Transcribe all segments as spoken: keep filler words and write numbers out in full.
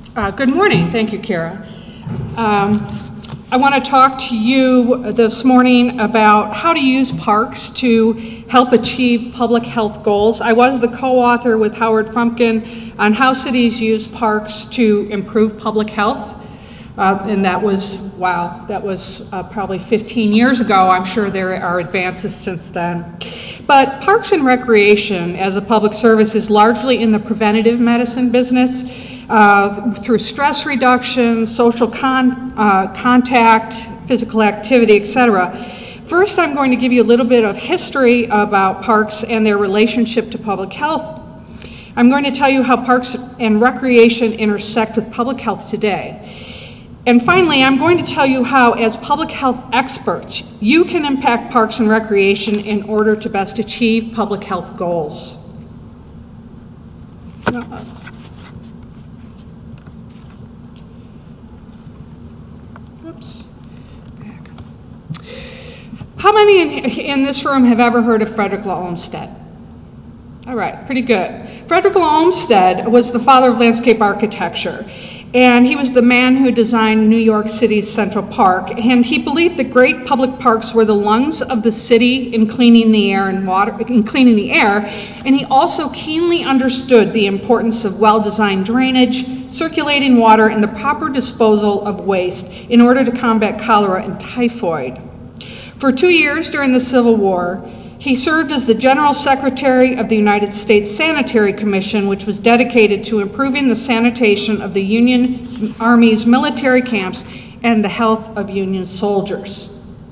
Uh, good morning. Thank you, Kara. Um, I want to talk to you this morning about how to use parks to help achieve public health goals. I was the co-author with Howard Frumpkin on how cities use parks to improve public health. Uh, and that was, wow, that was uh, probably fifteen years ago. I'm sure there are advances since then. But Parks and Recreation as a public service is largely in the preventative medicine business uh, through stress reduction, social con- uh, contact, physical activity, et cetera. First, I'm going to give you a little bit of history about parks and their relationship to public health. I'm going to tell you how parks and recreation intersect with public health today. And finally, I'm going to tell you how, as public health experts, you can impact parks and recreation in order to best achieve public health goals. Oops. How many in, in this room have ever heard of Frederick Law Olmsted? All right, pretty good. Frederick Law Olmsted was the father of landscape architecture. And he was the man who designed New York City's Central Park. And he believed that great public parks were the lungs of the city in cleaning the air and water, in cleaning the air. And he also keenly understood the importance of well-designed drainage, circulating water, and the proper disposal of waste in order to combat cholera and typhoid. For two years during the Civil War, he served as the General Secretary of the United States Sanitary Commission, which was dedicated to improving the sanitation of the Union Army's military camps and the health of Union soldiers.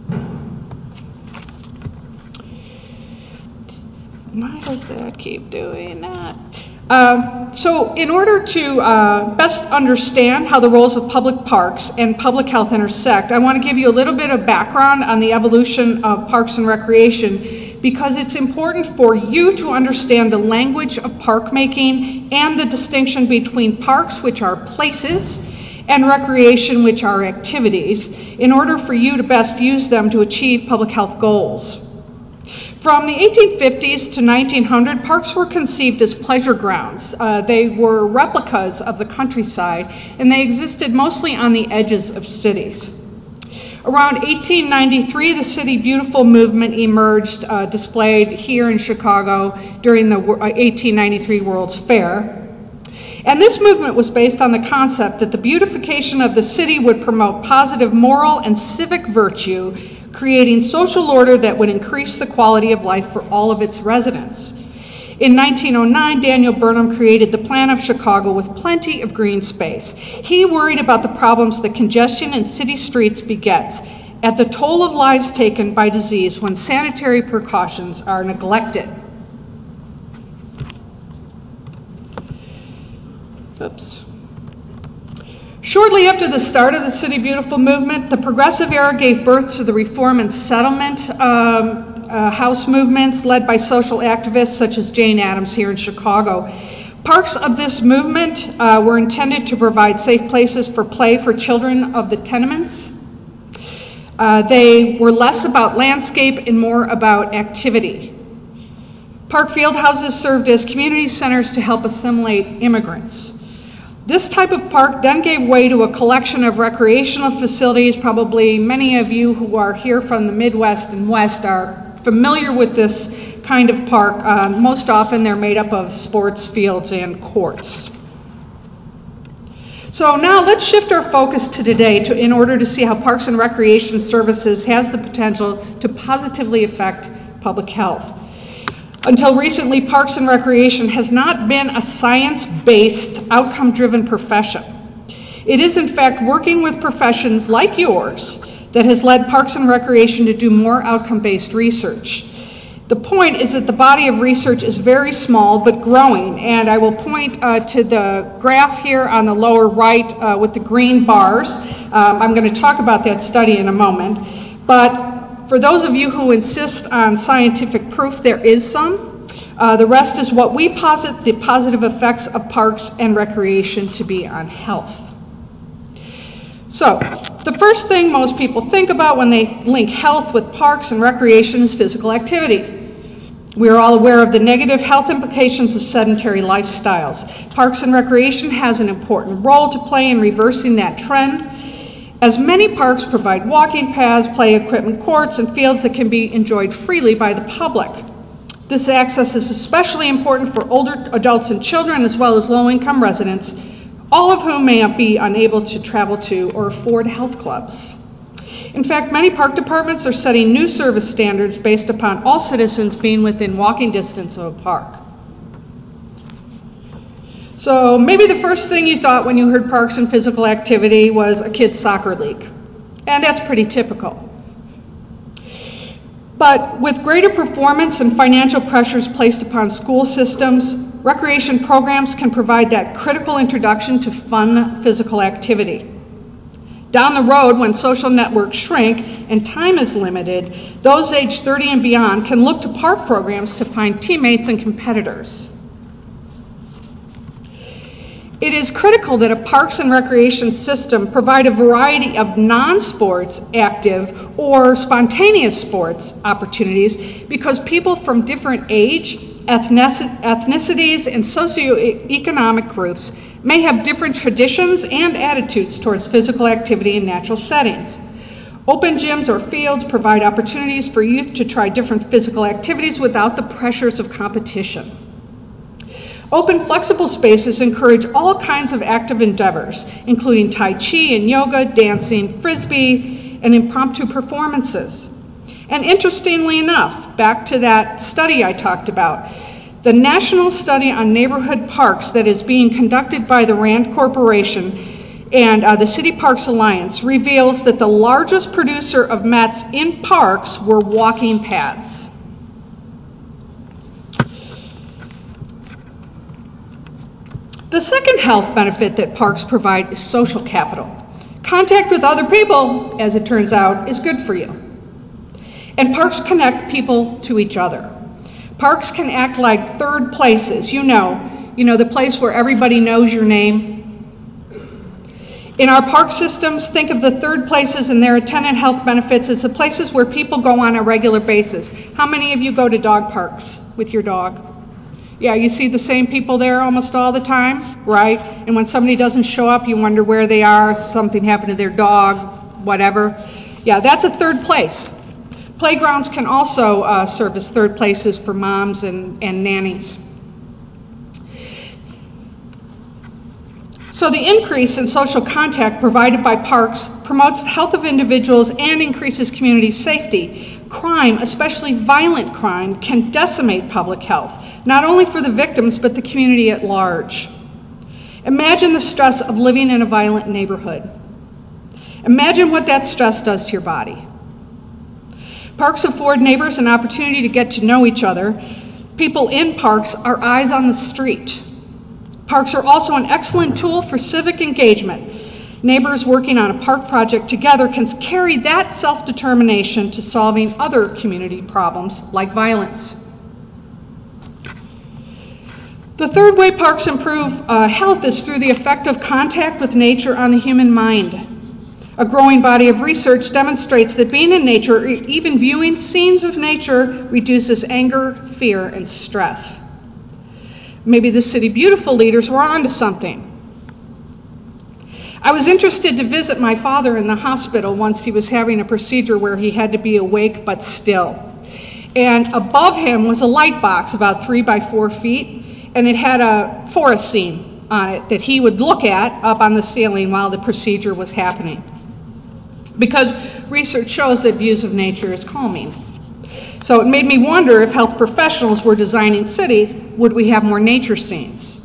Why does that keep doing that? Uh, so in order to uh, best understand how the roles of public parks and public health intersect, I want to give you a little bit of background on the evolution of parks and recreation, because it's important for you to understand the language of park making and the distinction between parks, which are places, and recreation, which are activities, in order for you to best use them to achieve public health goals. From the eighteen fifties to nineteen hundred, parks were conceived as pleasure grounds. Uh, they were replicas of the countryside, and they existed mostly on the edges of cities. Around eighteen ninety-three, the City Beautiful movement emerged, uh, displayed here in Chicago during the eighteen ninety-three World's Fair. And this movement was based on the concept that the beautification of the city would promote positive moral and civic virtue, creating social order that would increase the quality of life for all of its residents. In nineteen oh nine, Daniel Burnham created the plan of Chicago with plenty of green space. He worried about the problems that congestion in city streets begets, at the toll of lives taken by disease when sanitary precautions are neglected. Oops. Shortly after the start of the City Beautiful movement, the Progressive Era gave birth to the Reform and Settlement um, uh, house movements led by social activists such as Jane Addams here in Chicago. Parts of this movement uh, were intended to provide safe places for play for children of the tenements. Uh, they were less about landscape and more about activity. Park field houses served as community centers to help assimilate immigrants. This type of park then gave way to a collection of recreational facilities. Probably many of you who are here from the Midwest and West are familiar with this kind of park. Uh, most often they're made up of sports fields and courts. So now let's shift our focus to today to, in order to see how Parks and Recreation Services has the potential to positively affect public health. Until recently, Parks and Recreation has not been a science-based, outcome-driven profession. It is, in fact, working with professions like yours that has led Parks and Recreation to do more outcome-based research. The point is that the body of research is very small but growing, and I will point uh, to the graph here on the lower right uh, with the green bars. Um, I'm going to talk about that study in a moment, but for those of you who insist on scientific proof, there is some. Uh, the rest is what we posit the positive effects of parks and recreation to be on health. So, the first thing most people think about when they link health with parks and recreation is physical activity. We are all aware of the negative health implications of sedentary lifestyles. Parks and Recreation has an important role to play in reversing that trend, as many parks provide walking paths, play equipment courts, and fields that can be enjoyed freely by the public. This access is especially important for older adults and children, as well as low-income residents, all of whom may be unable to travel to or afford health clubs. In fact, many park departments are setting new service standards based upon all citizens being within walking distance of a park. So maybe the first thing you thought when you heard parks and physical activity was a kid's soccer league, and that's pretty typical. But with greater performance and financial pressures placed upon school systems, recreation programs can provide that critical introduction to fun physical activity. Down the road, when social networks shrink and time is limited, those aged thirty and beyond can look to park programs to find teammates and competitors. It is critical that a parks and recreation system provide a variety of non-sports, active, or spontaneous sports opportunities, because people from different age, ethnicities, and socioeconomic groups may have different traditions and attitudes towards physical activity in natural settings. Open gyms or fields provide opportunities for youth to try different physical activities without the pressures of competition. Open, flexible spaces encourage all kinds of active endeavors, including Tai Chi and yoga, dancing, frisbee, and impromptu performances. And interestingly enough, back to that study I talked about, the national study on neighborhood parks that is being conducted by the RAND Corporation and uh, the City Parks Alliance reveals that the largest producer of mats in parks were walking paths. The second health benefit that parks provide is social capital. Contact with other people, as it turns out, is good for you. And parks connect people to each other. Parks can act like third places. You know, you know, the place where everybody knows your name. In our park systems, think of the third places and their attendant health benefits as the places where people go on a regular basis. How many of you go to dog parks with your dog? Yeah, you see the same people there almost all the time, right? And when somebody doesn't show up, you wonder where they are, something happened to their dog, whatever. Yeah, that's a third place. Playgrounds can also uh, serve as third places for moms and, and nannies. So the increase in social contact provided by parks promotes the health of individuals and increases community safety. Crime, especially violent crime, can decimate public health, not only for the victims, but the community at large. Imagine the stress of living in a violent neighborhood. Imagine what that stress does to your body. Parks afford neighbors an opportunity to get to know each other. People in parks are eyes on the street. Parks are also an excellent tool for civic engagement. Neighbors working on a park project together can carry that self-determination to solving other community problems like violence. The third way parks improve uh, health is through the effect of contact with nature on the human mind. A growing body of research demonstrates that being in nature, or even viewing scenes of nature, reduces anger, fear, and stress. Maybe the City Beautiful leaders were onto something. I was interested to visit my father in the hospital once he was having a procedure where he had to be awake but still. And above him was a light box about three by four feet, and it had a forest scene on it that he would look at up on the ceiling while the procedure was happening. Because research shows that views of nature is calming. So it made me wonder, if health professionals were designing cities, would we have more nature scenes?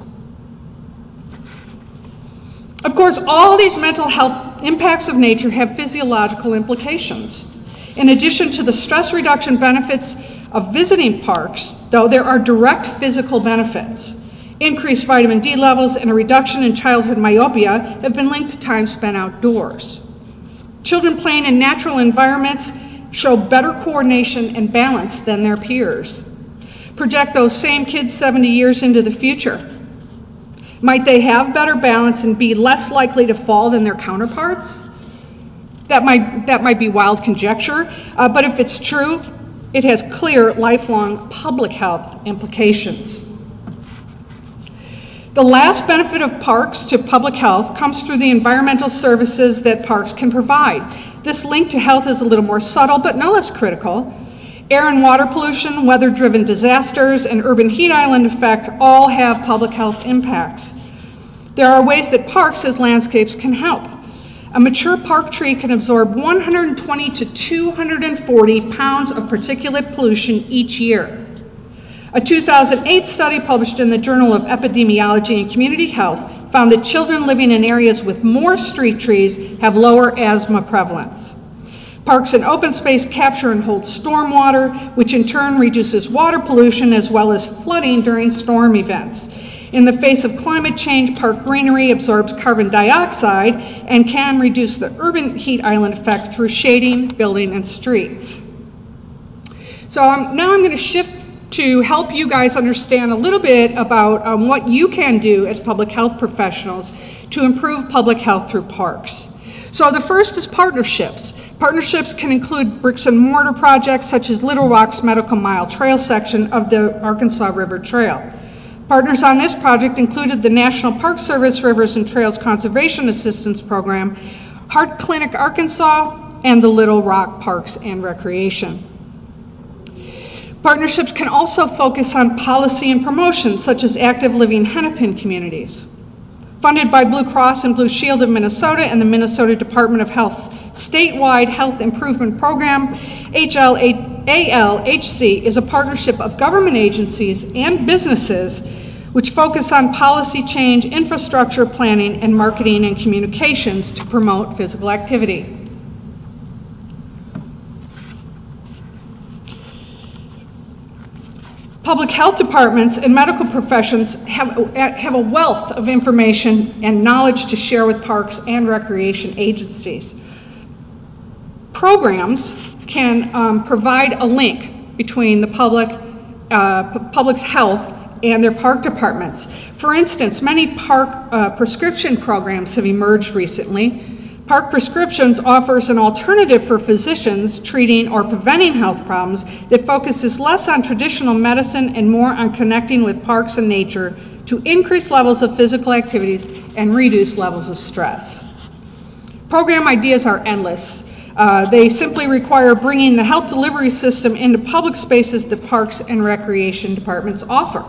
Of course, all these mental health impacts of nature have physiological implications. In addition to the stress reduction benefits of visiting parks, though, there are direct physical benefits. Increased vitamin D levels and a reduction in childhood myopia have been linked to time spent outdoors. Children playing in natural environments show better coordination and balance than their peers. Project those same kids seventy years into the future. Might they have better balance and be less likely to fall than their counterparts? That might, that might be wild conjecture, uh, but if it's true, It has clear, lifelong public health implications. The last benefit of parks to public health comes through the environmental services that parks can provide. This link to health is a little more subtle, but no less critical. Air and water pollution, weather-driven disasters, and urban heat island effect all have public health impacts. There are ways that parks as landscapes can help. A mature park tree can absorb one hundred twenty to two hundred forty pounds of particulate pollution each year. A two thousand eight study published in the Journal of Epidemiology and Community Health found that children living in areas with more street trees have lower asthma prevalence. Parks and open space capture and hold stormwater, which in turn reduces water pollution as well as flooding during storm events. In the face of climate change, park greenery absorbs carbon dioxide and can reduce the urban heat island effect through shading, building, and streets. So um, now I'm going to shift to help you guys understand a little bit about um, what you can do as public health professionals to improve public health through parks. So the first is partnerships. Partnerships can include bricks and mortar projects such as Little Rock's Medical Mile Trail section of the Arkansas River Trail. Partners on this project included the National Park Service Rivers and Trails Conservation Assistance Program, Heart Clinic Arkansas, and the Little Rock Parks and Recreation. Partnerships can also focus on policy and promotion, such as active living Hennepin communities. Funded by Blue Cross and Blue Shield of Minnesota and the Minnesota Department of Health statewide health improvement program, H L A L H C is a partnership of government agencies and businesses which focus on policy change, infrastructure planning, and marketing and communications to promote physical activity. Public health departments and medical professions have, have a wealth of information and knowledge to share with parks and recreation agencies. Programs can um, provide a link between the public, uh, public's health and their park departments. For instance, many park uh, prescription programs have emerged recently. Park Prescriptions offers an alternative for physicians treating or preventing health problems that focuses less on traditional medicine and more on connecting with parks and nature to increase levels of physical activities and reduce levels of stress. Program ideas are endless. Uh, they simply require bringing the health delivery system into public spaces that parks and recreation departments offer.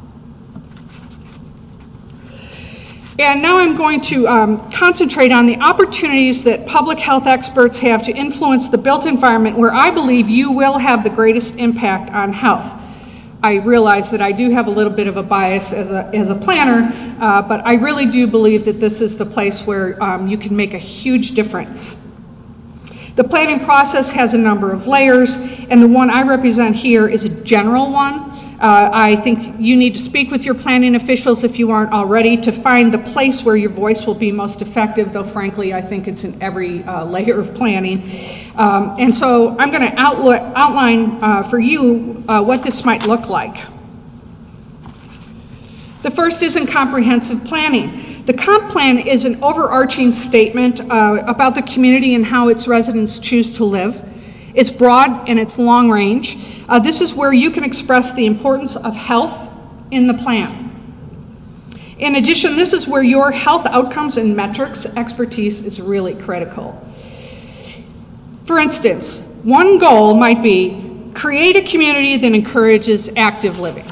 And now I'm going to um, concentrate on the opportunities that public health experts have to influence the built environment where I believe you will have the greatest impact on health. I realize that I do have a little bit of a bias as a, as a planner, uh, but I really do believe that this is the place where um, you can make a huge difference. The planning process has a number of layers, and the one I represent here is a general one. Uh, I think you need to speak with your planning officials if you aren't already to find the place where your voice will be most effective, though frankly I think it's in every uh, layer of planning. Um, and so I'm going to outline uh, for you uh, what this might look like. The first is in comprehensive planning. The comp plan is an overarching statement uh, about the community and how its residents choose to live. It's broad and it's long range. Uh, this is where you can express the importance of health in the plan. In addition, this is where your health outcomes and metrics expertise is really critical. For instance, one goal might be create a community that encourages active living.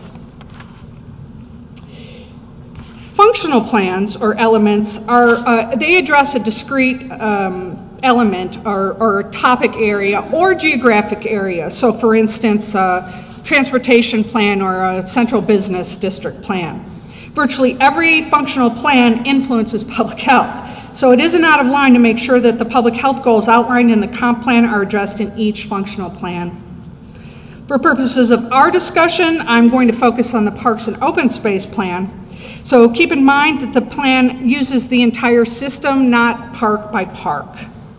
Functional plans or elements are, uh, they address a discrete um, element or, or topic area or geographic area. So for instance, a transportation plan or a central business district plan. Virtually every functional plan influences public health. So it isn't out of line to make sure that the public health goals outlined in the comp plan are addressed in each functional plan. For purposes of our discussion, I'm going to focus on the Parks and Open Space Plan. So keep in mind that the plan uses the entire system, not park by park.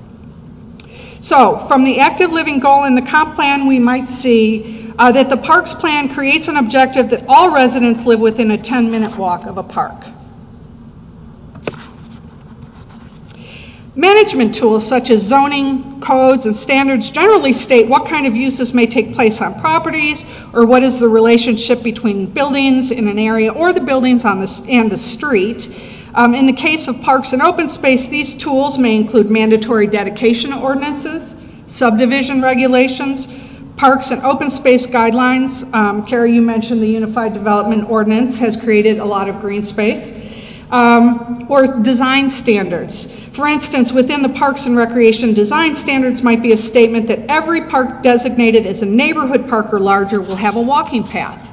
So from the active living goal in the comp plan, we might see uh, that the parks plan creates an objective that all residents live within a ten minute walk of a park. Management tools such as zoning, codes, and standards generally state what kind of uses may take place on properties, or what is the relationship between buildings in an area or the buildings on the, and the street. Um, in the case of parks and open space, these tools may include mandatory dedication ordinances, subdivision regulations, parks and open space guidelines. Um, Carrie, you mentioned the Unified Development Ordinance has created a lot of green space, um, or design standards. For instance, within the Parks and Recreation design standards might be a statement that every park designated as a neighborhood park or larger will have a walking path.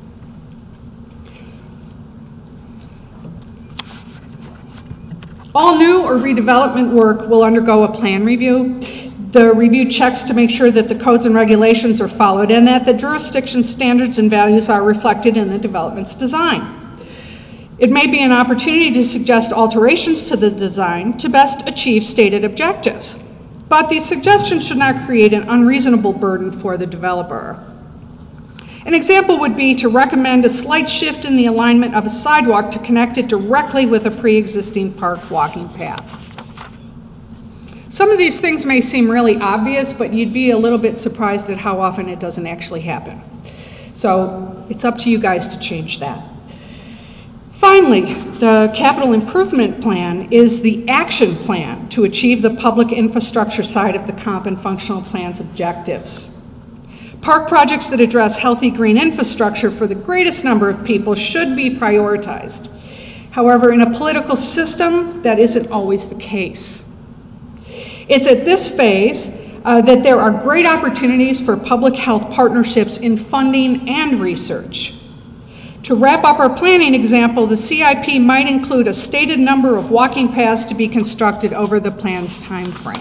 All new or redevelopment work will undergo a plan review. The review checks to make sure that the codes and regulations are followed and that the jurisdiction standards and values are reflected in the development's design. It may be an opportunity to suggest alterations to the design to best achieve stated objectives, but these suggestions should not create an unreasonable burden for the developer. An example would be to recommend a slight shift in the alignment of a sidewalk to connect it directly with a pre-existing park walking path. Some of these things may seem really obvious, but you'd be a little bit surprised at how often it doesn't actually happen. So it's up to you guys to change that. Finally, the capital improvement plan is the action plan to achieve the public infrastructure side of the comp and functional plan's objectives. Park projects that address healthy green infrastructure for the greatest number of people should be prioritized. However, in a political system, that isn't always the case. It's at this phase uh, that there are great opportunities for public health partnerships in funding and research. To wrap up our planning example, the C I P might include a stated number of walking paths to be constructed over the plan's time frame.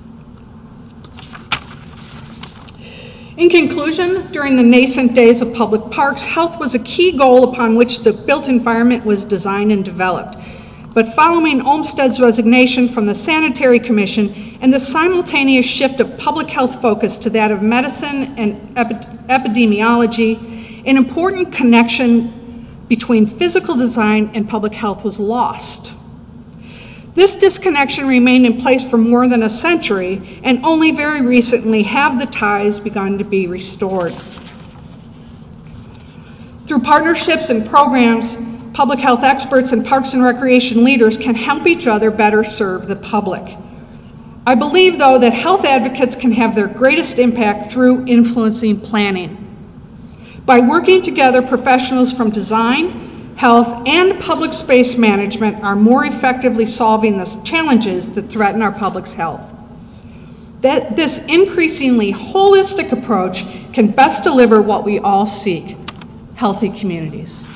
In conclusion, during the nascent days of public parks, health was a key goal upon which the built environment was designed and developed. But following Olmsted's resignation from the Sanitary Commission and the simultaneous shift of public health focus to that of medicine and epi- epidemiology, an important connection between physical design and public health was lost. This disconnection remained in place for more than a century, and only very recently have the ties begun to be restored. Through partnerships and programs, public health experts and parks and recreation leaders can help each other better serve the public. I believe, though, that health advocates can have their greatest impact through influencing planning. By working together, professionals from design, health, and public space management are more effectively solving the challenges that threaten our public's health. That this increasingly holistic approach can best deliver what we all seek: healthy communities.